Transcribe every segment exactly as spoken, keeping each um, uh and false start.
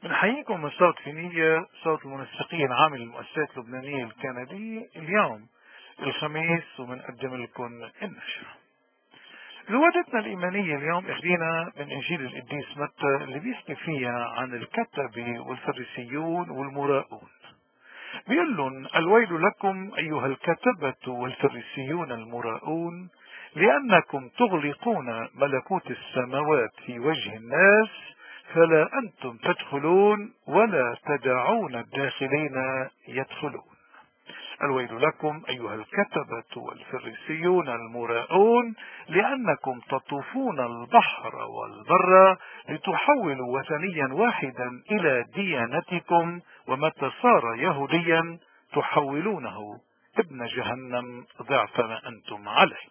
بنحييكم من صوت فينية، صوت المنسقين عامل المؤسسات اللبنانية الكندية. اليوم الخميس وبنقدم لكم النشرة. زوادتنا الإيمانية اليوم اخذينا من إنجيل القديس متى اللي بيحكي فيها عن الكتبة والفريسيون والمراؤون. بيقول لهم: الويل لكم أيها الكتبة والفريسيون المراؤون، لأنكم تغلقون ملكوت السماوات في وجه الناس، فلا أنتم تدخلون ولا تدعون الداخلين يدخلون. الويل لكم أيها الكتبة والفريسيون المراؤون، لأنكم تطوفون البحر والبر لتحولوا وثنيا واحدا إلى ديانتكم، ومتى صار يهوديا تحولونه ابن جهنم ضعف ما أنتم عليه.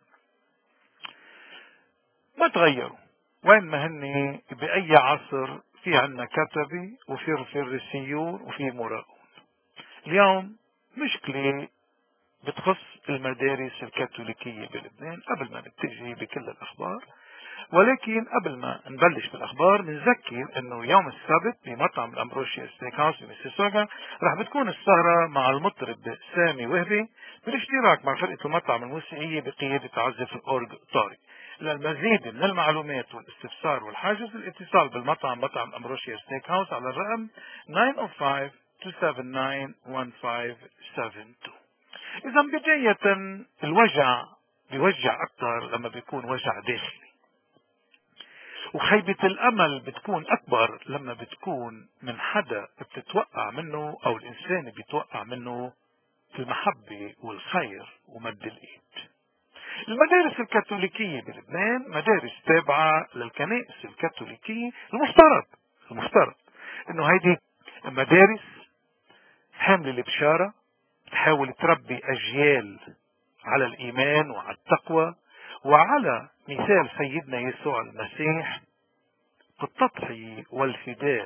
ما تغيروا، وين ما هني بأي عصر في عنا كتبة وفي فريسيون وفي مراؤون. اليوم مشكلة بتخص المدارس الكاثوليكية بلبنان قبل ما نتجه بكل الأخبار. ولكن قبل ما نبلش بالأخبار بنذكر أنه يوم السبت بمطعم الأمبروشيا ستيك هاوس بميسيسوغا رح بتكون السهرة مع المطرب سامي وهبي بالاشتراك مع فرقة المطعم الموسيقية بقيادة عازف الأورج طارق. للمزيد من المعلومات والاستفسار والحاجز الاتصال بالمطعم مطعم الأمبروشيا ستيك هاوس على الرقم تسعة صفر خمسة اثنين سبعة تسعة واحد خمسة سبعة اثنين. إذا بداية الوجع بيوجع أكثر لما بيكون وجع داخلي، وخيبة الأمل بتكون أكبر لما بتكون من حدا بتتوقع منه أو الإنسان بيتوقع منه في المحبة والخير ومد الإيد. المدارس الكاثوليكية بلبنان مدارس تابعة للكنائس الكاثوليكية. المفترض المفترض إنه هيدي مدارس حاملة البشارة، تحاول تربي أجيال على الإيمان وعلى التقوى وعلى مثال سيدنا يسوع المسيح في التضحية والفداء.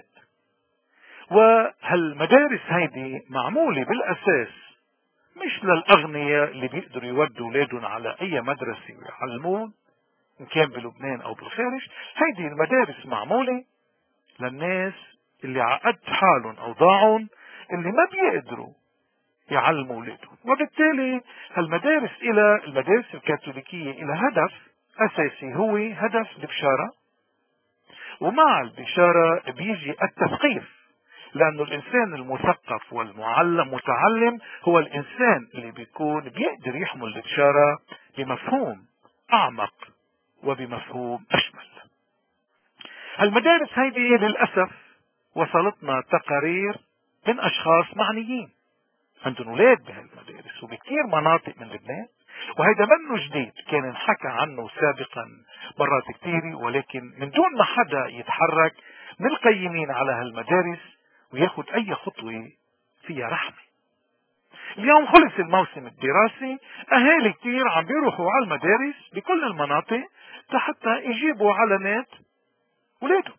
وهالمدارس هيدي معمولة بالأساس مش للأغنياء اللي بيقدروا يودوا أولادهم على أي مدرسة ويعلمون إن كان بلبنان أو بالخارج. هيدي المدارس معمولة للناس اللي عقد حالهم أو ضاعون، اللي ما بيقدروا يعلموا أولادهم. وبالتالي هالمدارس إلى المدارس الكاثوليكية إلى هدف أساسي، هو هدف البشارة. ومع البشارة بيجي التثقيف، لأنه الإنسان المثقف والمعلم متعلم هو الإنسان اللي بيكون بيقدر يحمل البشارة بمفهوم أعمق وبمفهوم أشمل. هالمدارس هيدي للأسف وصلتنا تقارير من أشخاص معنيين عندهم أولاد بهالمدارس وبكثير مناطق من لبنان، وهذا منه جديد، كان انحكى عنه سابقا مرات كثيرة، ولكن من دون ما حدا يتحرك من القيمين على هالمدارس وياخد أي خطوة فيها رحمة. اليوم خلص الموسم الدراسي، أهالي كثير عم بيروحوا على المدارس بكل المناطق حتى يجيبوا علامات أولادهم.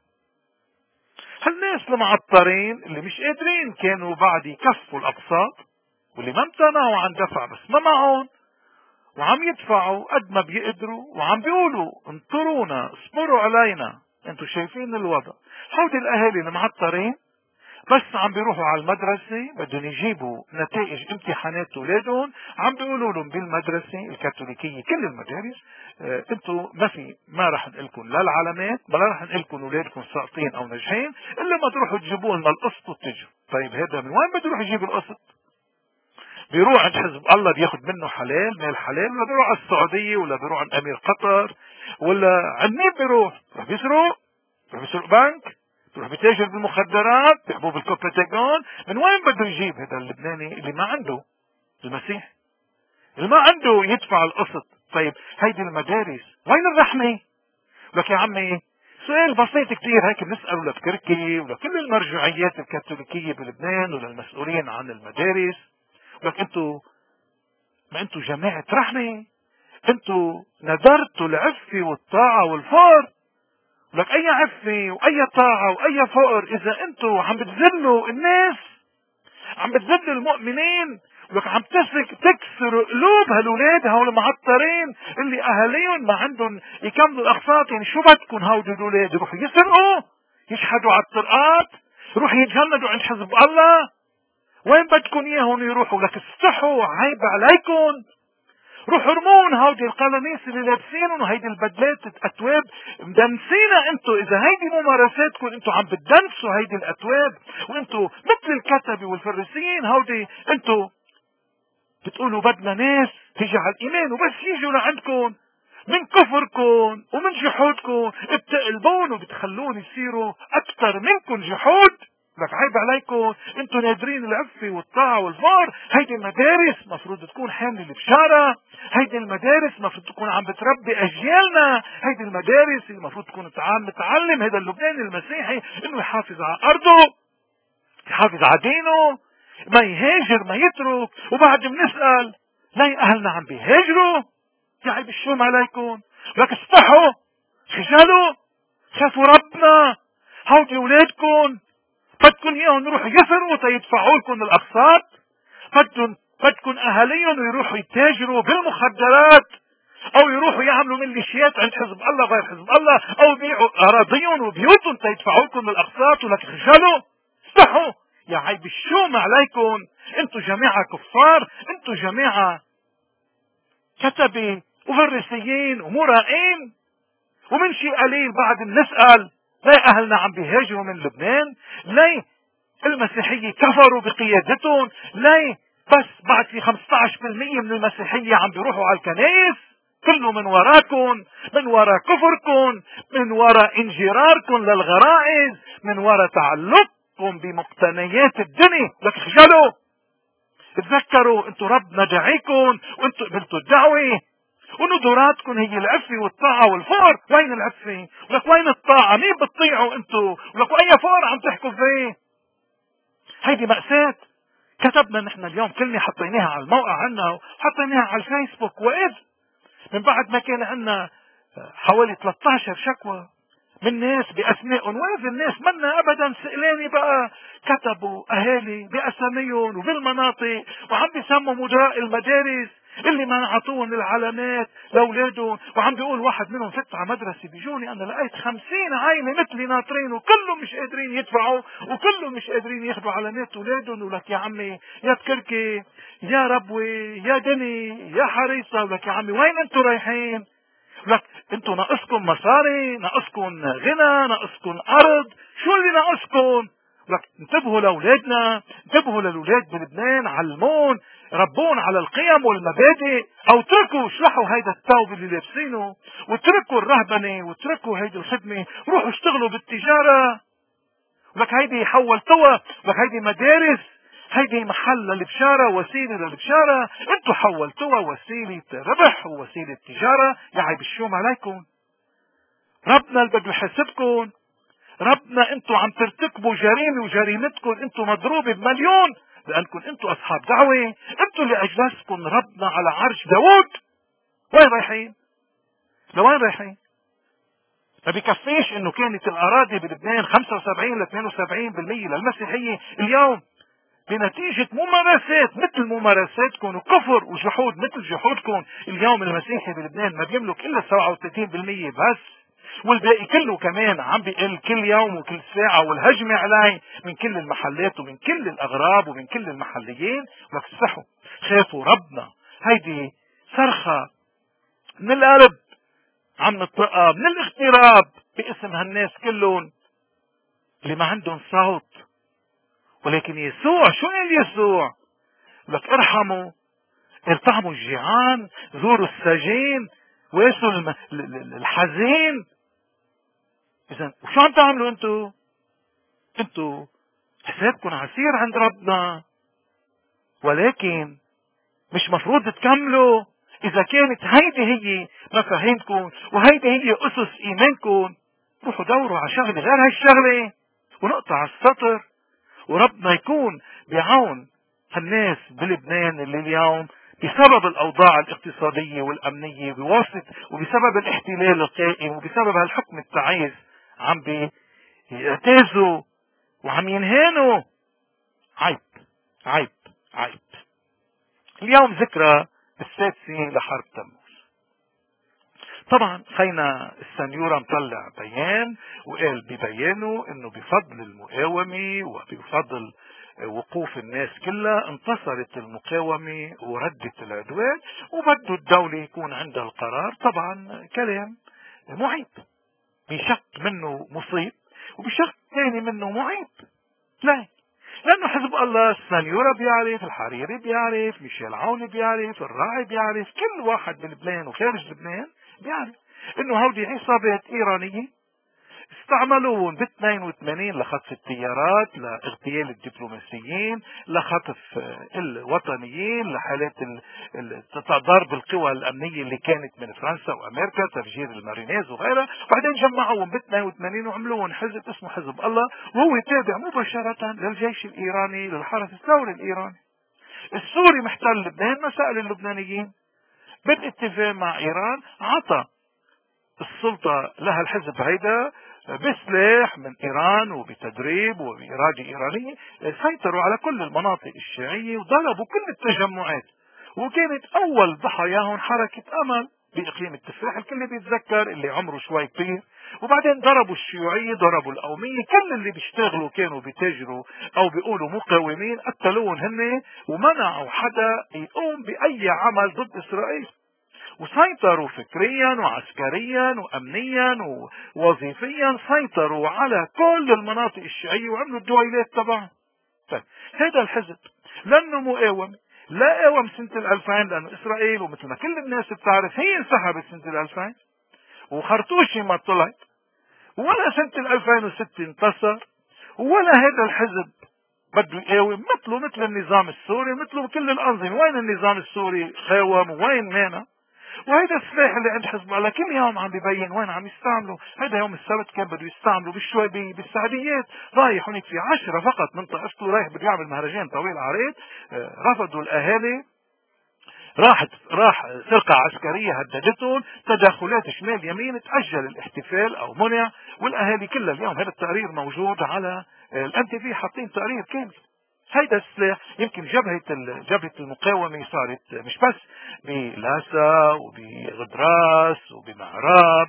هالناس المعطرين اللي مش قادرين كانوا بعد يكفوا الأقساط، واللي ما امتنعوا عن دفع بس ما معهم وعم يدفعوا قد ما بيقدروا وعم بيقولوا انطرونا اصبروا علينا، انتوا شايفين الوضع. هودي الاهالي المعطرين بس عم بيروحوا على المدرسة بدهم يجيبوا نتائج امتحانات اولادهم، عم بيقولوا لهم بالمدرسة الكاثوليكية كل المدارس اه انتوا ما في ما رح نقلكم لا العلامات ولا رح نقلكم اولادكم ساقطين او ناجحين الا ما تروحوا تجيبوا لنا القسط وتجوا. طيب هذا من وين بده يروح يجيب القسط؟ بيروح عند حزب الله بياخد منه حلال مال حلال، ولا بيروح على السعودية ولا بيروح عند امير قطر ولا عند مين بيروح؟ بيروح بيسرق، بيروح بيسرق بنك، بيروح بيتاجر بالمخدرات، بحبوب الكوبيتاجون. من وين بده يجيب هذا اللبناني اللي ما عنده المسيح، اللي ما عنده يدفع القسط؟ طيب هيدي المدارس وين الرحمة؟ لك يا عمي سؤال بسيط كتير هيك بنسأله لبكركي ولكل المرجعيات الكاثوليكية بلبنان وللمسؤولين عن المدارس. لك انتوا ما انتوا جماعة رحمة، انتوا ندرتوا العفة والطاعة والفقر. لك اي عفة واي طاعة واي فقر اذا انتوا عم بتذلوا الناس، عم بتذلوا المؤمنين، ولك عم تسك تكسروا قلوب هالولاد هول المعطرين اللي اهاليهم ما عندهم يكملوا الاقساط. يعني شو بدكم هودي الولاد يروحوا يسرقوا يشحدوا على الطرقات؟ روح يتجندوا عند حزب الله. وين بدكم اياهم يروحوا؟ لك استحوا، عيب عليكم. روحوا ارمون هودي القلاميس اللي لابسينهم وهيدي البدلات الاتواب مدنسينا. انتو اذا هيدي ممارساتكم، انتو عم بتدنسوا هيدي الاتواب، وانتو مثل الكتبة والفريسيين هودي انتو بتقولوا بدنا ناس تيجي على الايمان، وبس يجوا لعندكم من كفركم ومن جحودكم بتقلبون وبتخلون يصيروا اكثر منكم جحود. لك عيب عليكم، انتم نادرين العفة والطاعة والفار. هيدي المدارس مفروض تكون حاملة البشارة. هيدي المدارس مفروض تكون عم بتربي اجيالنا. هيدي المدارس المفروض تكون عم بتعلم هذا اللبناني المسيحي انه يحافظ على ارضه، يحافظ على دينه، ما يهاجر، ما يترك. وبعد بنسأل ليه اهلنا عم بيهاجروا؟ يا عيب الشوم عليكم. لك استحوا، خجلوا، خافوا ربنا. هودي اولادكم بدكن اياهم يروحوا يسرقوا تيدفعوا لكم الاقساط؟ بدكن بدكن اهاليهم يروحوا يتاجروا بالمخدرات، او يروحوا يعملوا ميليشيات عند حزب الله غير حزب الله، او يبيعوا اراضيهم وبيوتهم تيدفعوا لكم الاقساط؟ ولك خجلوا، استحوا. يا عيب الشوم عليكم. انتوا جماعة كفار، انتوا جماعة كتبة وفريسيين ومرائين. ومن شيء قليل بعد بنسأل ليه اهلنا عم بيهاجروا من لبنان؟ ليه المسيحية كفروا بقيادتهم؟ ليه بس بعد في خمسة عشر بالمئة من المسيحية عم بيروحوا على الكنائس؟ كله من وراكم، من وراء كفركم، من وراء انجراركم للغرائز، من وراء تعلقكم بمقتنيات الدنيا. لك خجلوا، تذكروا انتوا ربنا دعيكم وانتوا قبلتوا الدعوة، ونذراتكم هي العفة والطاعة والفقر. وين العفة؟ ولك وين الطاعة؟ مين بتطيعوا انتوا؟ ولك اي فقر عم تحكوا فيه؟ هيدي مأساة. كتبنا نحن اليوم كلمة حطيناها على الموقع عنا وحطيناها على الفيسبوك، وإذ من بعد ما كان عنا حوالي ثلاثة عشر شكوى من ناس بأسمائهم، وإذ الناس منا أبدا سئلاني بقى كتبوا أهالي بأساميهم وبالمناطق، وعم بيسموا مدراء المدارس اللي ما عطوهم العلامات لاولادهم، وعم بيقول واحد منهم فت على مدرسه بيجوني انا لقيت خمسين عائله مثلي ناطرين وكلهم مش قادرين يدفعوا وكلهم مش قادرين ياخذوا علامات اولادهم. ولك يا عمي يا تكركي يا ربوي يا دني يا حريصه، ولك يا عمي وين انتم رايحين؟ لك انتم ناقصكم مصاري، ناقصكم غنى، ناقصكم ارض، شو اللي ناقصكم؟ لك انتبهوا لاولادنا، انتبهوا للاولاد بلبنان، علمون، ربون على القيم والمبادئ، او اتركوا اشلحوا هيدا الثوب اللي لابسينه، واتركوا الرهبنه، واتركوا هيدي الخدمه، روحوا اشتغلوا بالتجاره. لك هيدي حولتوها، لك هيدي مدارس، هيدي محل للبشارة، وسيلة للبشارة، انتوا حولتوها وسيلة ربح ووسيلة تجارة. يا عيب الشوم عليكم. ربنا اللي بده يحاسبكم. ربنا انتوا عم ترتكبوا جريمة، وجريمتكم انتوا مضروبة بمليون، لانكم انتوا اصحاب دعوة، انتوا اللي اجلسكم ربنا على عرش داوود. وين رايحين؟ لوين رايحين؟ ما بيكفيش انه كانت الاراضي بلبنان خمسة وسبعين ل اثنين وسبعين بالمئة للمسيحية، اليوم بنتيجة ممارسات مثل ممارساتكم وكفر وجحود مثل جحودكم، اليوم المسيحي بلبنان ما بيملك الا سبعة وثلاثين بالمئة بس، والباقي كله كمان عم بيقل كل يوم وكل ساعة، والهجمة عليه من كل المحلات ومن كل الاغراب ومن كل المحليين. واكسحوا، خافوا ربنا. هيدي صرخة من القلب عم نطلقها من الاغتراب باسم هالناس كلهم اللي ما عندهم صوت. ولكن يسوع شو قال يسوع؟ لك ارحموا، ارتحموا الجيعان، زوروا السجين، واسوا الم... الحزين. اذا وشو عم تعملوا انتو؟ انتو حسابكم عسير عند ربنا، ولكن مش مفروض تكملوا. اذا كانت هيدي هي مفاهيمكم وهيدي هي اسس ايمانكم، روحوا دوروا على شغله غير هالشغله ونقطع السطر، وربنا يكون بعون هالناس بلبنان اللي اليوم بسبب الاوضاع الاقتصادية والامنية بواسط وبسبب الاحتلال القائم وبسبب هالحكم التعيس عم بيعتازوا وعم ينهانوا. عيب عيب عيب. اليوم ذكرى السادسة لحرب تموز. طبعا خينا السنيورة مطلع بيان وقال ببيانه انه بفضل المقاومة وبفضل وقوف الناس كلها انتصرت المقاومة وردت العدوان، وبده الدولة يكون عندها القرار. طبعا كلام معيب، بشق منه مصيب وبشق ثاني منه معيب. لا، لانه حزب الله السنيورة بيعرف، الحريري بيعرف، ميشيل عوني بيعرف، الراعي بيعرف، كل واحد بلبنان وخارج لبنان بيعرف انه هودي عصابات ايرانية استعملوهم ب اثنين وثمانين لخطف الطيارات، لاغتيال الدبلوماسيين، لخطف الوطنيين، لحالات ضرب القوى الامنيه اللي كانت من فرنسا وامريكا، تفجير المارينيز وغيرها. بعدين جمعوهم ب اثنين وثمانين وعملوهم حزب اسمه حزب الله، وهو تابع مباشره للجيش الايراني، للحرس الثوري الايراني. السوري محتل لبنان، ما سأل اللبنانيين، بالاتفاق مع ايران عطى السلطة لها الحزب هيدا بسلاح من ايران وبتدريب وبإرادة ايرانية. سيطروا على كل المناطق الشيعية وضربوا كل التجمعات، وكانت اول ضحاياهم حركة امل باقليم التفاح، الكل بيتذكر، اللي عمره شوي كبير. وبعدين ضربوا الشيوعية، ضربوا القومية، كل اللي بيشتغلوا كانوا بيتاجروا او بيقولوا مقاومين قتلوهم هن، ومنعوا حدا يقوم باي عمل ضد اسرائيل. وسيطروا فكريا وعسكريا وامنيا ووظيفيا، سيطروا على كل المناطق الشيعية وعملوا الدويلات تبعهم. طيب هذا الحزب لانه مقاوم، لا قاوم سنة الألفين، لأنه إسرائيل ومثل ما كل الناس بتعرف هي انسحبت سنة الألفين وخرطوشي ما طلعت، ولا سنة الألفين وستة انتصر، ولا هذا الحزب بده يقاوم مثله مثل النظام السوري، مثله كل الأنظمة. وين النظام السوري خاوم وين مانا؟ وهيدا السلاح اللي عند حزب الله كل يوم عم ببين وين عم يستعملوا. هيدا يوم السبت كان بده يستعملوا بالشوي بالسعديات، رايح هناك في عشرة فقط من طائفته، رايح بده يعمل مهرجان طويل عريض. آه رفضوا الاهالي، راحت راح سرقة عسكرية هددتهم، تدخلات شمال يمين، تأجل الاحتفال او منع، والاهالي كلها اليوم هذا التقرير موجود على الان تي في، حاطين تقرير كامل. هيدا السلاح يمكن جبهة جبهة المقاومة صارت مش بس بلاسا وبغدراس وبمعراب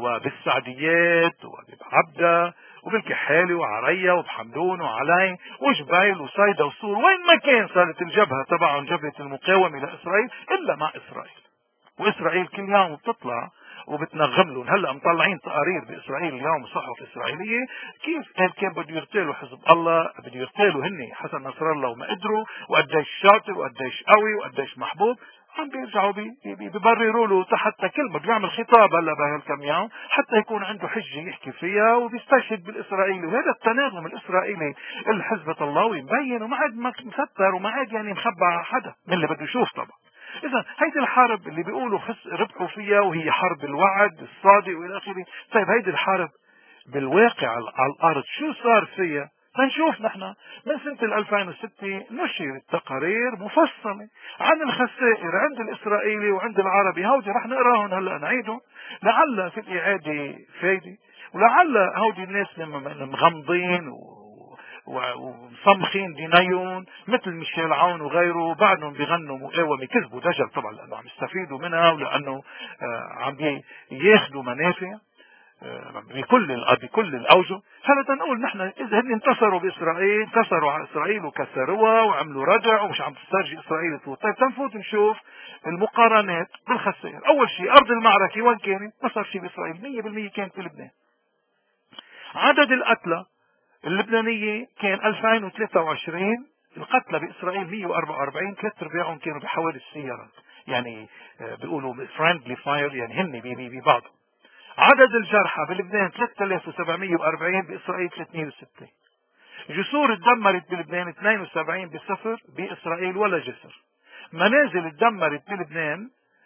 وبالسعديات وبعبدة وبالكحالي وعريا وبحمدون وعلي وجبيل وصيدا وصور، وين ما كان صارت الجبهة تبعهم جبهة المقاومة لإسرائيل إلا مع إسرائيل. وإسرائيل كل يوم بتطلع وبتنغم لهم. هلا مطلعين تقارير باسرائيل اليوم، الصحف الاسرائيليه، كيف قال كان بده يغتالوا حزب الله، بده يغتالوا هن حسن نصر الله وما قدروا، وقديش شاطر وقديش قوي وقديش محبوب. عم بيرجعوا بي بيبرروا له حتى كلمه، بده يعمل خطاب هلا بهالكم يوم حتى يكون عنده حجه يحكي فيها، وبيستشهد بالاسرائيلي. وهذا التناغم الاسرائيلي الحزب طلاوي مبين وما عاد مستر وما عاد يعني مخبى على حدا من اللي بده يشوف. طبعا اذا هيدي الحرب اللي بيقولوا خس ربحوا فيها وهي حرب الوعد الصادق والى اخره. طيب هيدي الحرب بالواقع على الارض شو صار فيها؟ لنشوف. نحن من سنة ألفين وستة نشرت تقارير مفصلة عن الخسائر عند الاسرائيلي وعند العربي. هودي رح نقراهم هلا نعيدهم، لعل في الاعادة فايدة، ولعل هودي الناس مغمضين و ومصمخين دينيون مثل ميشيل عون وغيره بعدهم بيغنوا مقاومة، كذبوا دجل طبعا لانه عم يستفيدوا منها ولانه عم ياخذوا منافع بكل بكل الاوجه. هلا تنقول نحن اذا هن انتصروا باسرائيل، انتصروا على اسرائيل وكسروها وعملوا ردع ومش عم تسترجي اسرائيل تفوت. طيب تنفوت نشوف المقارنات بالخسائر. اول شيء ارض المعركه وين كانت؟ ما صار شيء باسرائيل، مية بالمية كانت في لبنان. عدد القتلى اللبنانية كان ألفين وثلاثة وعشرين القتلى بإسرائيل مية وأربعة وأربعين، ثلاث ارباعهم كانوا بحوادث السيارات، يعني بيقولوا فريندلي فاير، يعني هن ببعضهم. عدد الجرحى بلبنان ثلاثة آلاف وسبعمية وأربعين، بإسرائيل ثلاثمية وستة. جسور اتدمرت بلبنان اثنين وسبعين بصفر، بإسرائيل ولا جسر. منازل اتدمرت بلبنان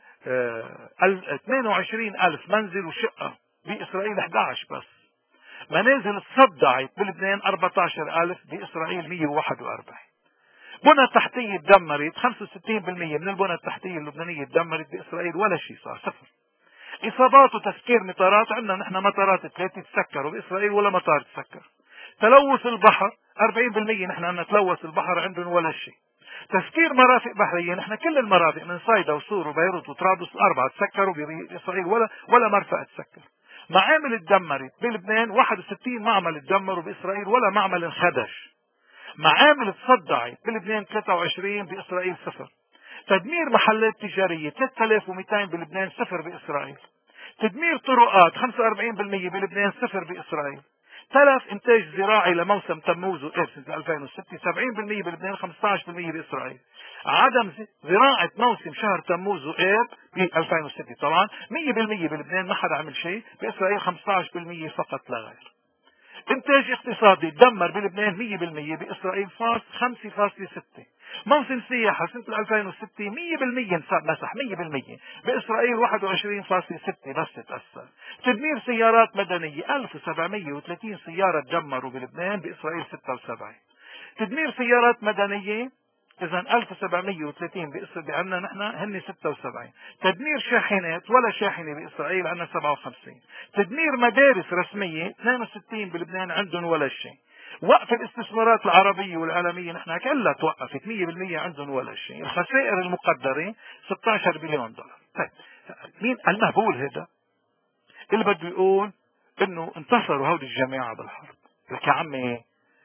اه اثنين وعشرين ألف منزل وشقة، بإسرائيل أحد عشر بس. منازل تصدعت بلبنان أربعة عشر ألف، بإسرائيل مية وواحد وأربعين. بنى تحتية تدمرت خمسة وستين بالمية من البنى التحتية اللبنانية تدمرت، بإسرائيل ولا شيء صار، صفر. إصابات وتسكير مطارات، عندنا نحن مطارات ثلاثة تسكروا، بإسرائيل ولا مطار تسكر. تلوث البحر أربعين بالمية، نحن عندنا تلوث البحر، عندهم ولا شيء. تسكير مرافق بحرية، نحن كل المرافق من صيدا وسور وبيروت وطرابلس الأربعة تسكروا بإسرائيل، ولا ولا مرفأ تسكر. معامل اتدمرت بلبنان، واحد وستين معمل اتدمروا بإسرائيل ولا معمل انخدش. معامل تصدعت بلبنان ثلاثة وعشرين، بإسرائيل صفر. تدمير محلات تجارية ثلاثة آلاف ومئتين بلبنان، صفر بإسرائيل. تدمير طرقات خمسة وأربعين بالمئة بلبنان، صفر بإسرائيل. تلف إنتاج زراعي لموسم تموز وإيب سنة ألفين وستة، سبعين بالمئة بلبنان، خمسة عشر بالمئة بإسرائيل. عدم زراعة موسم شهر تموز وإيب ب ألفين وستة طبعا مئة بالمئة بلبنان، ما حدا عمل شيء. بإسرائيل خمسة عشر بالمئة فقط لا غير. انتاج اقتصادي تدمر بلبنان مئة بالمئة، بإسرائيل فاصل خمسة فاصلة ستة. موسم سياحة سنة ألفين وستة مئة بالمئة مسح، مئة بالمئة. بإسرائيل واحد وعشرين فاصلة ستة بس تأثر. تدمير سيارات مدنية ألف وسبعمئة وثلاثين سيارة تدمروا بلبنان، بإسرائيل ستة وسبعين. تدمير سيارات مدنية إذا ألف وسبعمئة وثلاثين بإسرائيل عندنا نحن، هن ستة وسبعين. تدمير شاحنات ولا شاحنة بإسرائيل عندنا سبعة وخمسين. تدمير مدارس رسمية اثنين وستين بلبنان عندهم ولا شيء. وقف الاستثمارات العربية والعالمية نحن كلها توقفت مئة بالمئة عندهم ولا شيء. الخسائر المقدرة ستة عشر بليون دولار. طيب مين المهبول هذا اللي بده يقول انه انتصروا هودي الجماعة بالحرب؟ لك يا عمي،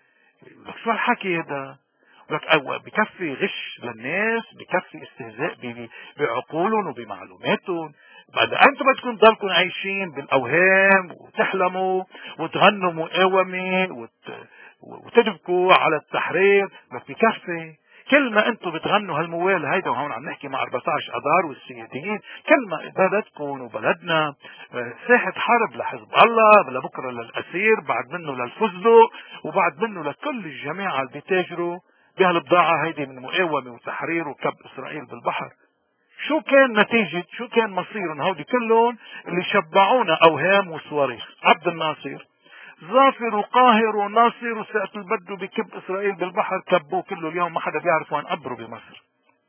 لك شو هالحكي هذا؟ لك بكفي غش للناس، بكفي استهزاء بعقولهم وبمعلوماتهم. بعد انتم بدكم تضلكم عايشين بالاوهام وتحلموا وتغنوا مقاومه وت... وتدبكوا على التحرير. بس بكفي كل ما انتم بتغنوا هالموال هيدا، وهون عم نحكي مع أربعة عشر اذار والسياديين، كل ما بلدكم وبلدنا ساحه حرب لحزب الله، لبكره للاسير، بعد منه للفزدق، وبعد منه لكل الجماعه اللي بيتاجروا بهالبضاعه هيدي من مقاومه وتحرير وكب اسرائيل بالبحر. شو كان نتيجة، شو كان مصيرهم هودي كلهم اللي شبعونا اوهام وصواريخ؟ عبد الناصر ظافر وقاهر وناصر وسقط البدو بكب اسرائيل بالبحر، كبوه كله اليوم، ما حدا بيعرف وين قبره بمصر.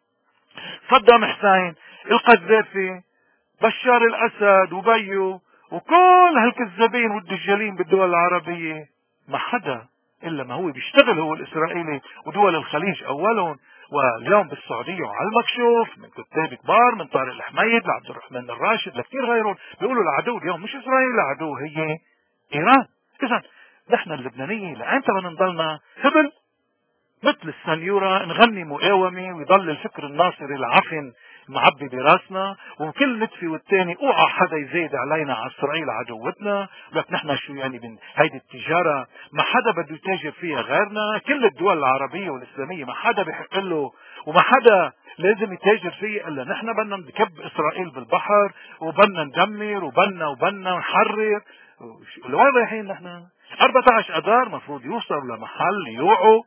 صدام حسين، القذافي، بشار الاسد وبيو، وكل هالكذابين والدجالين بالدول العربية، ما حدا الا ما هو بيشتغل هو الاسرائيلي ودول الخليج اولهم. واليوم بالسعودية وعلى المكشوف من كتاب كبار، من طارق الحميد لعبد الرحمن الراشد لكثير غيرهم، بيقولوا العدو اليوم مش اسرائيل، العدو هي ايران. اذا نحن اللبنانيين لأنت بدنا نضلنا هبل مثل السنيورة، نغني مقاومة ويضل الفكر الناصري العفن معبي براسنا، وكل نتفي والتاني اوعى حدا يزيد علينا على اسرائيل عدوتنا. لك نحن شو يعني من هيدي التجارة ما حدا بده يتاجر فيها غيرنا، كل الدول العربية والاسلامية ما حدا بيحق له وما حدا لازم يتاجر فيه الا نحن. بدنا نكب اسرائيل بالبحر وبدنا ندمر وبدنا وبدنا نحرر. لوين رايحين نحن؟ أربعة عشر اذار مفروض يوصلوا لمحل يوعوا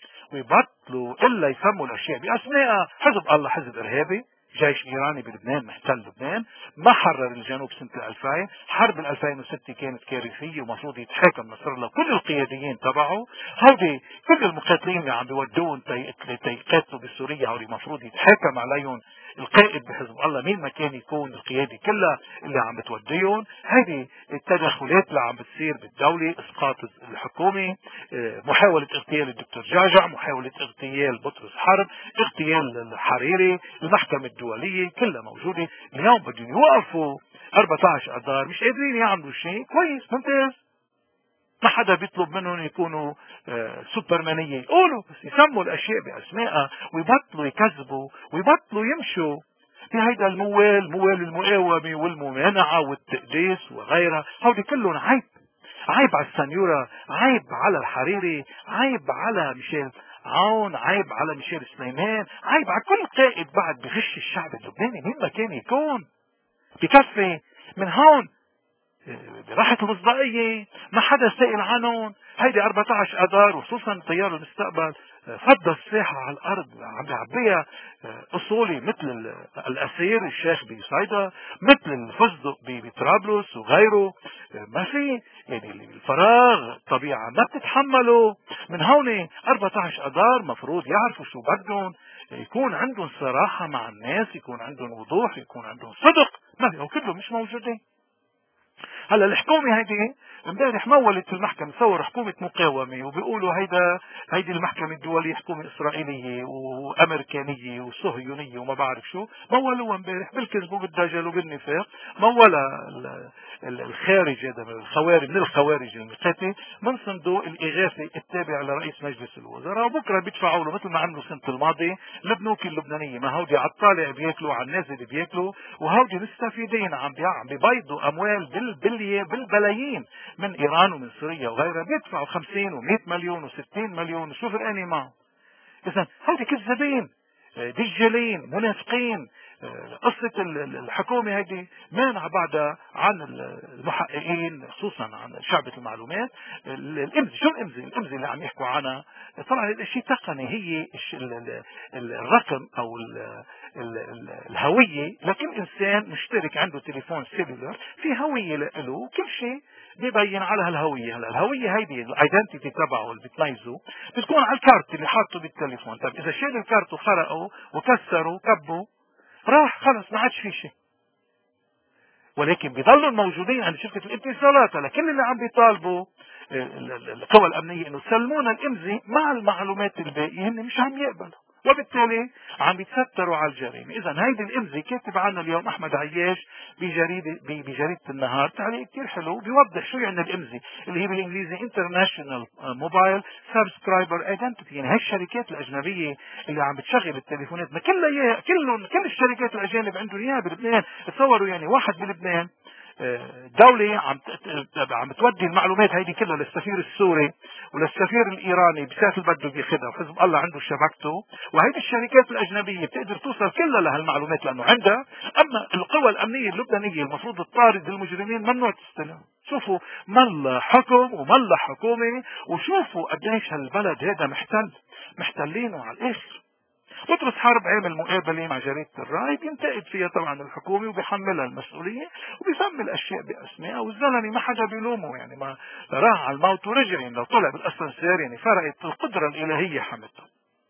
ويبطلوا الا يسموا الاشياء باسمائها. حزب الله حزب ارهابي، جيش ايراني بلبنان محتل لبنان، ما حرر الجنوب سنة ألفين. حرب ألفين وستة كانت كارثية ومفروض يتحاكم نصر الله كل القياديين تبعه. هودي كل المقاتلين اللي عم بيودون تيقاتلوا بسوريا، هودي مفروض يتحاكم عليهم القائد بحزب الله مين ما كان يكون، القيادي كلها اللي عم بتوديهم. هذه التدخلات اللي عم بتصير بالدولة، اسقاط الحكومة، محاولة اغتيال الدكتور جعجع، محاولة اغتيال بطرس حرب، اغتيال الحريري، المحكمة الدولية كلها موجودة. اليوم بدهم يوقفوا أربعة عشر اذار، مش قادرين يعملوا شيء كويس ممتاز. ما حدا بيطلب منهم يكونوا آه سوبرمانية، يقولوا بس يسموا الاشياء باسمائها ويبطلوا يكذبوا ويبطلوا يمشوا بهيدا الموال، موال المقاومة والممانعة والتقديس وغيرها. هودي كلهم عيب، عيب على السنيورة، عيب على الحريري، عيب على ميشيل عون، عيب على ميشيل سليمان، عيب على كل قائد بعد بغش الشعب اللبناني مين ما كان يكون. بكفي من هون براحة المصداقية، ما حدا سائل عنهم. هيدي أربعة عشر اذار وخصوصا تيار المستقبل فضى الساحة على الارض، عم بيعبيها اصولي مثل الاسير الشيخ بصيدا، مثل الفزدق بطرابلس وغيره. ما في يعني الفراغ الطبيعة ما بتتحمله. من هون أربعة عشر اذار مفروض يعرفوا شو بدهم، يكون عندهم صراحة مع الناس، يكون عندهم وضوح، يكون عندهم صدق. ما في كله مش موجودين. هلا الحكومة هيدي امبارح مولت المحكمة تصور حكومة مقاومة وبيقولوا هيدا هيدي المحكمة الدولية حكومة إسرائيلية وأمريكانية وصهيونية وما بعرف شو. مولوها امبارح بالكذب وبالدجل وبالنفاق. مولا الخارج هذا من الخوارج من الخوارج المقاتل من صندوق الإغاثة التابع لرئيس مجلس الوزراء، وبكره بيدفعوا له مثل ما عملوا السنة الماضية البنوك اللبنانية. ما هودي على الطالع بياكلوا على النازل بياكلوا، وهودي مستفيدين عم عم بيبيضوا أموال بالبلية بالبلايين من إيران ومن سوريا وغيرها، بيدفعوا خمسين ومئة مليون وستين مليون. شو فرقاني معه؟ إذا هودي كذابين دجالين منافقين. قصة الحكومة هذه مانع بعدها عن المحققين خصوصا عن شعبة المعلومات. الامزة شو الامزة الامزة اللي عم يحكوا عنها؟ طبعا هذا شيء تقني، هي الرقم او الهوية لكل انسان مشترك عنده تليفون سيلولر في هوية له كل شيء بيبين على هالهوية. هلا الهوية هيدي الايدنتيتي تبعه اللي بتميزه بتكون على الكارت اللي حاطه بالتليفون. طيب اذا شال الكارت وخرقه وكسروا كبوا راح خلص ما عادش في شيء، ولكن بيضلوا موجودين عند شركة الاتصالات. لكن اللي عم بيطالبوا القوى الامنية انه سلمونا الامزة مع المعلومات الباقية هن مش عم يقبلوا، وبالتالي عم يتستروا على الجريمة. اذا هيدي الامزة كاتب عنها اليوم احمد عياش بجريدة بجريدة النهار تعليق كثير حلو بيوضح شو يعني الامزة اللي هي بالانجليزي انترناشونال موبايل سبسكرايبر ايدنتيتي. يعني هاي الشركات الاجنبية اللي عم بتشغل التليفونات ما كلها كلهم كل الشركات الاجانب عندهم اياها بلبنان. تصوروا يعني واحد بلبنان دولة عم عم تودي المعلومات هيدي كلها للسفير السوري وللسفير الايراني بساعة اللي بده بياخذها، وحزب الله عنده شبكته، وهيدي الشركات الاجنبية بتقدر توصل كلها لهالمعلومات لانه عندها. اما القوى الامنية اللبنانية المفروض تطارد المجرمين ممنوع تستلم. شوفوا ملا حكم وملا حكومة، وشوفوا قديش هالبلد هذا محتل محتلينه على الاخر. بطرس حرب عامل مقابلة مع جريدة الرأي بينتقد فيها طبعا الحكومة وبيحملها المسؤولية وبيسمي الأشياء بأسمائها، والزلمة ما حدا بيلومه. يعني ما راح على الموت ورجع، يعني لو طلع بالأسانسير يعني فرقت القدرة الإلهية حمته.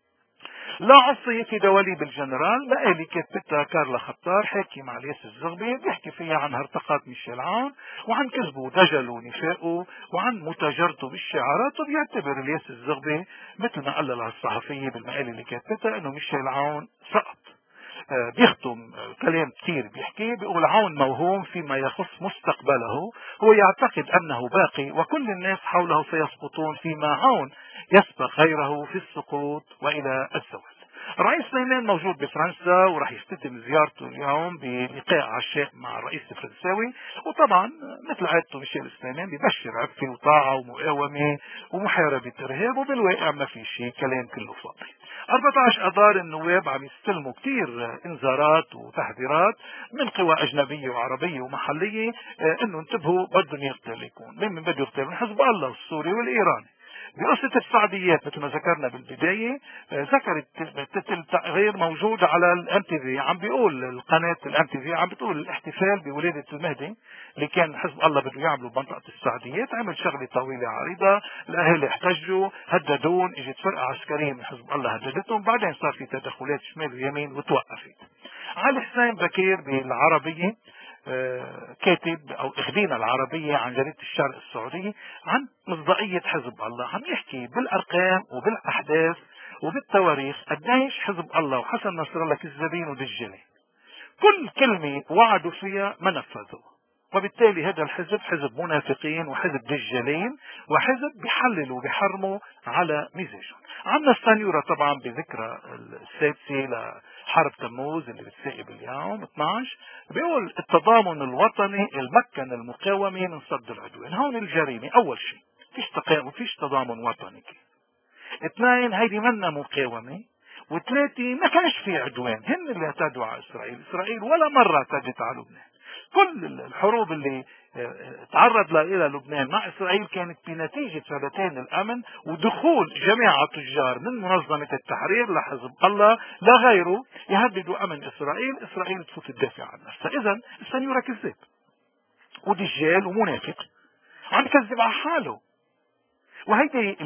لا عصية في دواليب الجنرال مقالي كتبتها كارلا خطار حاكي مع الياس الزغبي بيحكي فيها عن هرطقات ميشيل عون وعن كذبه ودجله ونفاقه وعن متاجرته بالشعارات، وبيعتبر الياس الزغبي مثل ما قال لها الصحفية بالمقالي اللي كتبتها انه ميشيل عون سقط. آه بيختم آه كلام كثير بيحكي بيقول عون موهوم فيما يخص مستقبله، هو يعتقد انه باقي وكل الناس حوله سيسقطون فيما عون يسبق غيره في السقوط والى الزوال. الرئيس سليمان موجود بفرنسا وراح يختتم زيارته اليوم بلقاء عشاء مع الرئيس الفرنساوي، وطبعا مثل عادته ميشيل سليمان ببشر عفة وطاعة ومقاومة ومحاربة ارهاب، وبالواقع ما في شيء، كلام كله فاضي. أربعة عشر اذار النواب عم يستلموا كثير انذارات وتحذيرات من قوى اجنبيه وعربيه ومحليه انه انتبهوا بدهم يغتالكم. مين من بده يغتال؟ من حزب الله والسوري والايراني. بقصة السعديات مثل ما ذكرنا بالبداية ذكرت التغيير موجود على الام تي في، عم بيقول القناة الام تي في عم بتقول الاحتفال بولادة المهدي اللي كان حزب الله بده يعملوا بمنطقة السعديات عمل شغلة طويلة عريضة، الاهل احتجوا هددون، اجت فرقة عسكرية من حزب الله هددتهم، بعدين صار في تدخلات شمال ويمين وتوقفت. علي حسين بكير بالعربية كاتب او اخذينا العربية عن جريدة الشرق السعودية عن مصداقية حزب الله، عم يحكي بالارقام وبالاحداث وبالتواريخ قديش حزب الله وحسن نصر الله كذابين ودجالين. كل كلمة وعدوا فيها ما نفذوا، وبالتالي هذا الحزب حزب منافقين وحزب دجالين وحزب بيحللوا وبيحرموا على مزاجهم. عندنا السنيورة طبعا بذكرى السادسة لحرب تموز اللي بتسائب اليوم اثنعش بيقول التضامن الوطني المكن المقاومة من صد العدوان. هون الجريمة اول شيء فيش تقاوم فيش تضامن وطني. اثنين هيدي منا مقاومة، وثلاثة ما كانش في عدوان، هن اللي اعتدوا على اسرائيل. اسرائيل ولا مرة اعتدت على لبنان. كل الحروب اللي تعرض لها الى لبنان مع اسرائيل كانت بنتيجة ثبتان الامن ودخول جماعة تجار من منظمة التحرير لحزب الله لغيره يهددوا امن اسرائيل، اسرائيل تفوت تدافع عن نفسها. اذا السنيورة كذاب ودجال ومنافق عم يكذب على حاله. وهيدي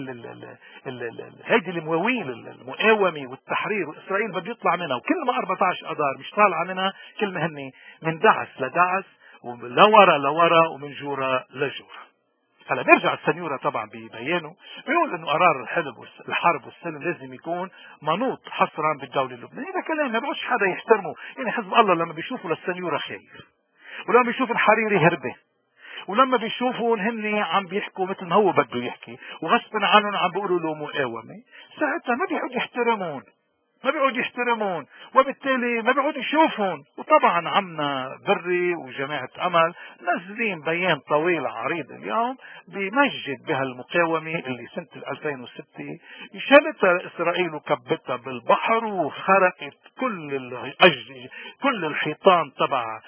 هيدي المواويل المقاومة والتحرير وإسرائيل بده يطلع منها، وكل ما أربعة عشر اذار مش طالعة منها كل ما هن من دعس لدعس ولورا لورا ومن جورة لجورة. هلا بيرجع السنيورة طبعا ببيانه بيقول انه قرار الحرب الحرب والسلم لازم يكون منوط حصرا بالدولة اللبنانية. هذا كلام ما بيقعدش حدا يحترمه. يعني حزب الله لما بيشوفوا للسنيورة خير، ولما بيشوف الحريري هربة، ولما بيشوفوا هن عم بيحكوا مثل ما هو بده يحكي وغصب عنهم عم بيقولوا له مقاومة، ساعتها ما بيقعد يحترمون، ما بيقعد يحترمون، وبالتالي ما بيقعد يشوفون. وطبعا عمنا بري وجماعة أمل نازلين بيان طويل عريض اليوم بمجد بهالمقاومة اللي سنة ألفين وستة شالتها إسرائيل وكبتها بالبحر وخرقت كل الأج... كل الحيطان تبع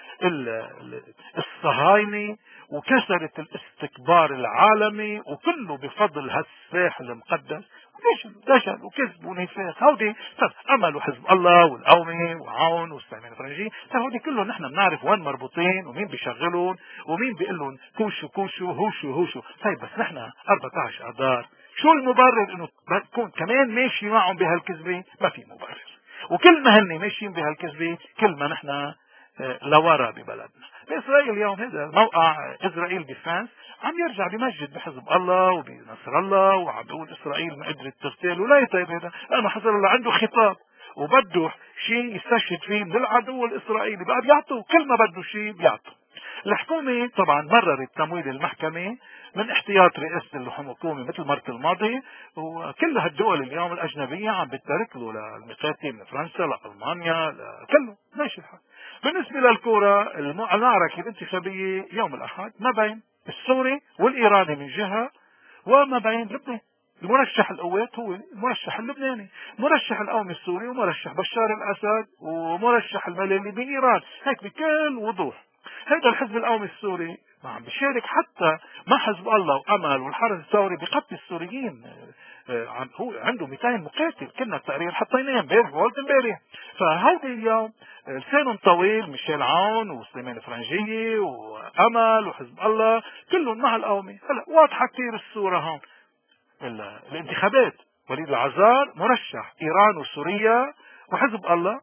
الصهاينة وكسرت الاستكبار العالمي، وكله بفضل هالسلاح المقدس. دجل وكذب ونفاق. هودي امل وحزب الله والقومي وعون والسلمان الفرنجي، هودي كلهم نحن بنعرف وين مربوطين ومين بيشغلهم ومين بيقول لهم كوشو كوشو هوشو هوشو. طيب بس نحن أربعة عشر اذار شو المبرر انه تكون كمان ماشي معهم بهالكذبه؟ ما في مبرر. وكل ما هن ماشيين بهالكذبه كل ما نحن لورا ببلدنا. بإسرائيل اليوم هذا موقع إسرائيل ديفانس عم يرجع بمجد بحزب الله وبنصر الله وعم بيقول إسرائيل ما قدرت تغتال. ولا يطيب هذا لأنه حزب الله عنده خطاب وبده شيء يستشهد فيه من العدو الإسرائيلي، بقى بيعطوا كل ما بده شيء بيعطوا. الحكومة طبعا مررت تمويل المحكمة من احتياط رئاسة الحكومة مثل مرة الماضي، وكل هالدول اليوم الأجنبية عم بتترك له للمقاتل من فرنسا لألمانيا كله ماشي الحال. بالنسبة للكورة المعركة الانتخابية يوم الأحد ما بين السوري والإيراني من جهة وما بين لبنان. المرشح القوات هو المرشح اللبناني، مرشح القومي السوري ومرشح بشار الأسد ومرشح الملالي بإيران، هيك بكل وضوح. هذا الحزب القومي السوري ما عم بيشارك حتى مع حزب الله وأمل والحرس الثوري بقتل السوريين. هو عنده مئتين مقاتل، كنا التقرير حطيناه امبارح وقلت امبارح. فهودي اليوم لسانهم طويل، ميشيل عون وسليمان الفرنجية وأمل وحزب الله كلهم مع القومي. هلا واضحة كثير الصورة هون. الانتخابات وليد العزار مرشح إيران وسوريا وحزب الله،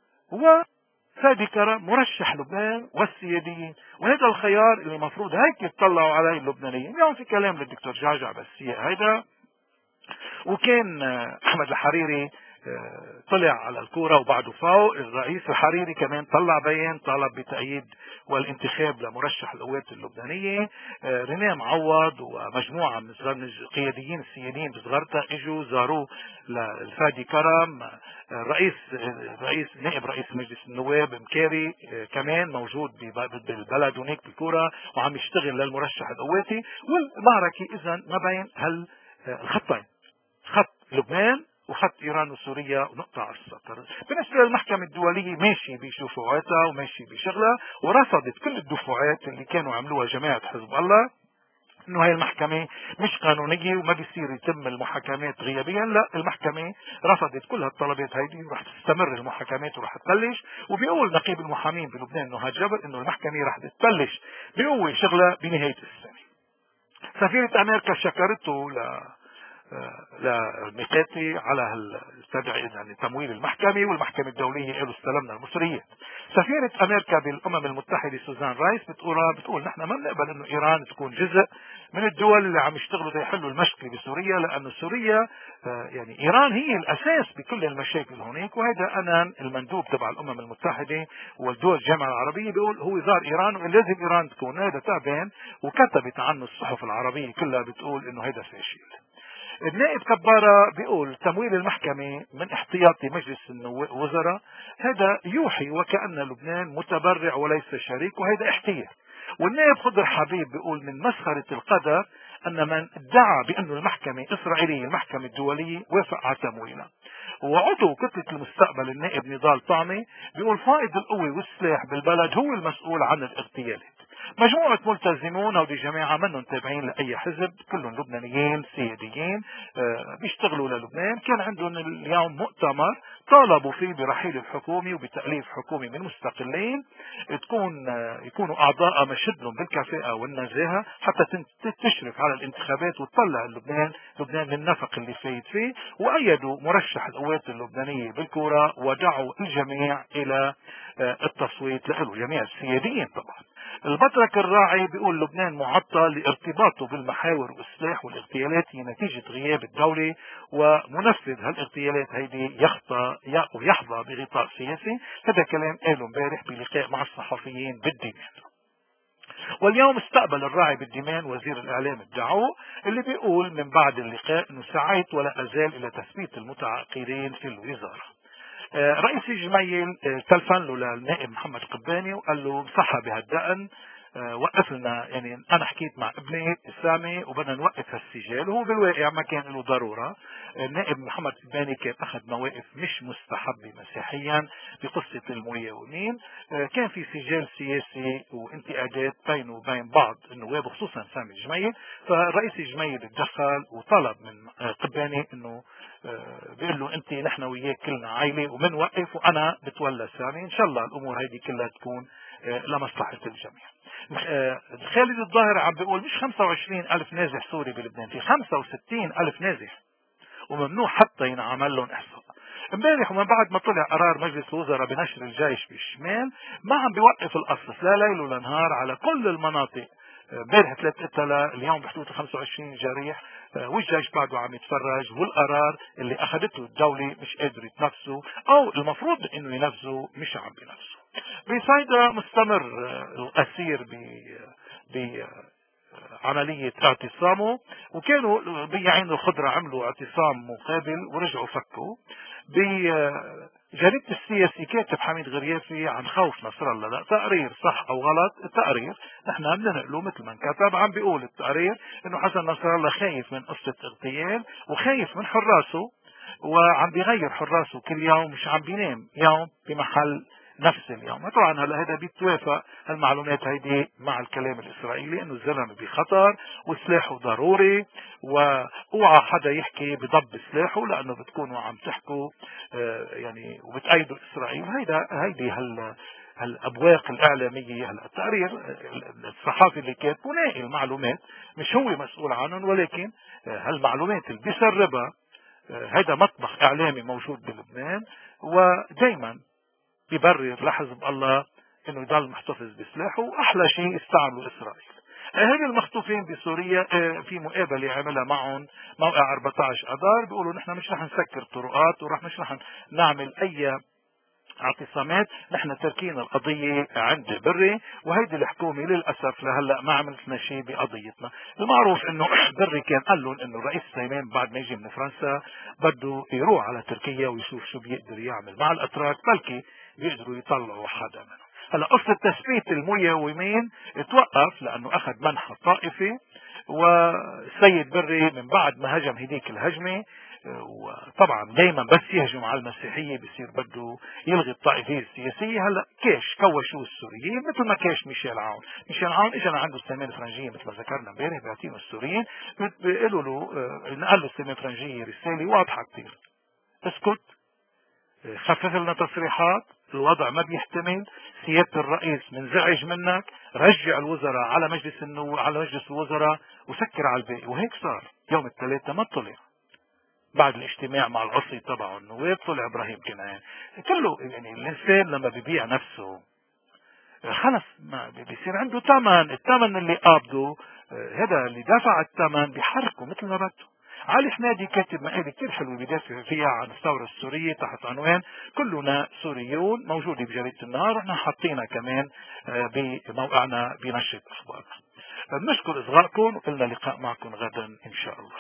وفادي كرم مرشح لبنان والسياديين. وهذا الخيار اللي المفروض هيك يتطلعوا عليه اللبنانيين. اليوم في كلام للدكتور جعجع بس هيدا، وكان احمد الحريري طلع على الكورة وبعده فوق. الرئيس الحريري كمان طلع بيان طالب بتأييد والانتخاب لمرشح القوات اللبنانية. رينيه معوض ومجموعة من القياديين السياديين بصغرتها اجوا زاروه للفادي كرم. الرئيس رئيس نائب رئيس مجلس النواب مكاري كمان موجود بالبلد هناك بالكورة وعم يشتغل للمرشح القواتي. والمعركة اذا ما بين هالخطين، خط لبنان وخط ايران وسوريا ونقطة على السطر. بالنسبة للمحكمة الدولية ماشي بشفوعاتها وماشي بشغلها، ورفضت كل الدفعات اللي كانوا عملوها جماعة حزب الله انه هاي المحكمة مش قانونية وما بيصير يتم المحاكمات غيابيا. لا، المحكمة رفضت كل هالطلبات هيدي ورح تستمر المحاكمات ورح تبلش. وبيقول نقيب المحامين بلبنان نهاد جبر انه المحكمة رح تبلش بقوة شغلها بنهاية السنة. سفيرة امريكا شكرته ل لميقاتي على التبع يعني تمويل المحكمة، والمحكمة الدولية قالوا استلمنا المصريات. سفيرة امريكا بالامم المتحدة سوزان رايس بتقول بتقول نحن ما بنقبل انه ايران تكون جزء من الدول اللي عم يشتغلوا ليحلوا المشكلة بسوريا، لانه سوريا يعني ايران هي الاساس بكل المشاكل هناك. وهذا انا المندوب تبع الامم المتحدة والدول الجامعة العربية بيقول هو زار ايران ولازم ايران تكون. هذا تعبان وكتبت عنه الصحف العربية كلها بتقول انه هذا فاشل. النائب كبارة بيقول تمويل المحكمة من احتياطي مجلس الوزراء هذا يوحي وكأن لبنان متبرع وليس شريك، وهذا احتيال. والنائب خضر حبيب بيقول من مسخرة القدر أن من ادعى بأن المحكمة إسرائيلية المحكمة الدولية وافق على تمويلها. وعضو كتلة المستقبل النائب نضال طعمي بيقول فائض القوة والسلاح بالبلد هو المسؤول عن الاغتيالات. مجموعة ملتزمون هودي جماعة منهم تابعين لأي حزب، كلهم لبنانيين سياديين آه بيشتغلوا للبنان. كان عندهم اليوم مؤتمر طالبوا فيه برحيل الحكومة وبتأليف حكومة من مستقلين تكون آه يكونوا أعضاء مشد لهم بالكفاءة والنزاهة حتى تشرف على الانتخابات وتطلع لبنان لبنان من النفق اللي فايت فيه. وأيدوا مرشح القوات اللبنانية بالكورة ودعوا الجميع إلى آه التصويت له، جميع السياديين طبعا. البطرك الراعي بيقول لبنان معطل لارتباطه بالمحاور والسلاح والاغتيالات هي نتيجة غياب الدولة، ومنفذ هالاغتيالات هيدي يخطى ويحظى بغطاء سياسي. هذا كلام قاله امبارح بلقاء مع الصحفيين بالدمام. واليوم استقبل الراعي بالدمان وزير الاعلام الدعو اللي بيقول من بعد اللقاء انه سعيت ولا ازال الى تثبيت المتعاقدين في الوزارة. رئيس الجميل تلفن له للنائب محمد قباني وقال له صحى بهالدقن، وقف لنا، يعني انا حكيت مع ابني سامي وبدنا نوقف هالسجال، وهو بالواقع ما كان له ضروره. النائب محمد قباني كان اخذ مواقف مش مستحبه مسيحيا بقصه المياومين، كان في سجال سياسي وانتقادات بينه وبين بعض النواب وخصوصا سامي الجميل. فالرئيس الجميل تدخل وطلب من قباني انه بيقول له انت نحن وياك كلنا عائله ومنوقف وانا بتولى سامي، ان شاء الله الامور هيدي كلها تكون لمصلحه الجميع. خالد الظاهر عم بيقول مش خمسة وعشرين ألف نازح سوري بلبنان، في خمسة وستين ألف نازح وممنوع حتى ينعمل لهم إحصاء. امبارح ومن بعد ما طلع قرار مجلس الوزراء بنشر الجيش بالشمال ما عم بيوقف القصص لا ليل ولا نهار على كل المناطق. امبارح ثلاث قتلة، اليوم بحدود خمسة وعشرين جريح، والجيش بعده عم يتفرج، والقرار اللي اخذته الدولة مش قادر يتنفسه او المفروض انه ينفذه مش عم بينفذه. بصيدا مستمر الاسير ب عملية اعتصامه، وكانوا بيعين الخضرة عملوا اعتصام مقابل ورجعوا فكوا. بجريدة السياسي كاتب حميد غريافي عن خوف نصر الله، لا تقرير صح او غلط، التقرير نحن بننقله مثل ما كتب. عم بيقول التقرير انه حسن نصر الله خايف من قصة اغتيال وخايف من حراسه، وعم بيغير حراسه كل يوم، مش عم بينام يوم بمحل نفس اليوم. طبعا هلا هذا بيتوافق المعلومات هيدي مع الكلام الاسرائيلي انه الزلمه بخطر وسلاحه ضروري، واوعى حدا يحكي بضب سلاحه لانه بتكونوا عم تحكوا يعني وبتأيدوا اسرائيل. هيدا هيدي هال هالابواق الاعلاميه. هلا التقرير الصحافي اللي كاتبه ناقل معلومات مش هو مسؤول عنهم، ولكن هالمعلومات اللي بيسربها هيدا مطبخ اعلامي موجود بلبنان، ودائما بيبرر لحزب الله انه يضل محتفظ بسلاحه، واحلى شيء استعملوا اسرائيل. هذه المخطوفين بسوريا في مقابله عملها معهم موقع أربعة عشر اذار، بيقولوا نحن مش رح نسكر طرقات ورح مش رح نعمل اي اعتصامات، نحن تركين القضية عند بري، وهيدي الحكومة للأسف لهلأ ما عملت لنا شيء بقضيتنا. المعروف انه بري كان قال لهم انه الرئيس سليمان بعد ما يجي من فرنسا بده يروح على تركيا ويشوف شو بيقدر يعمل مع الاتراك، بلكي بيقدروا يطلعوا حدا منهم. هلا قصة تثبيت المياومين توقف لانه اخذ منحة طائفي، والسيد بري من بعد ما هجم هديك الهجمة، وطبعا دايما بس يهجم على المسيحية بصير بده يلغي الطائفية السياسية. هلا كيش كوشوا السوريين مثل ما كيش ميشيل عون. ميشيل عون اجى عنده السلمية الفرنجية مثل ما ذكرنا امبارح بيعطيهم السوريين، بيقولوا له نقل له السلمية الفرنجية رسالة واضحة كثير: اسكت، خفف لنا تصريحات، الوضع ما بيحتمل، سيادة الرئيس منزعج منك، رجع الوزراء على مجلس النو على مجلس الوزراء وسكر على الباقي. وهيك صار يوم الثلاثاء ما طلع بعد الاجتماع مع العصي تبعه النواب، طلع ابراهيم كنعان. كله يعني الانسان لما بيبيع نفسه خلص ما بيصير عنده ثمن، الثمن اللي قابضه هذا اللي دفع الثمن بيحركه مثل ما بده. علي حمادي كاتب مقالة كتير حلوة بيدافع فيها عن الثورة السورية تحت عنوان كلنا سوريون، موجودة بجريدة النهار، ونحن حاطينها كمان بموقعنا بنشرة اخبارنا. بنشكر اصغائكم وقلنا لقاء معكم غدا ان شاء الله.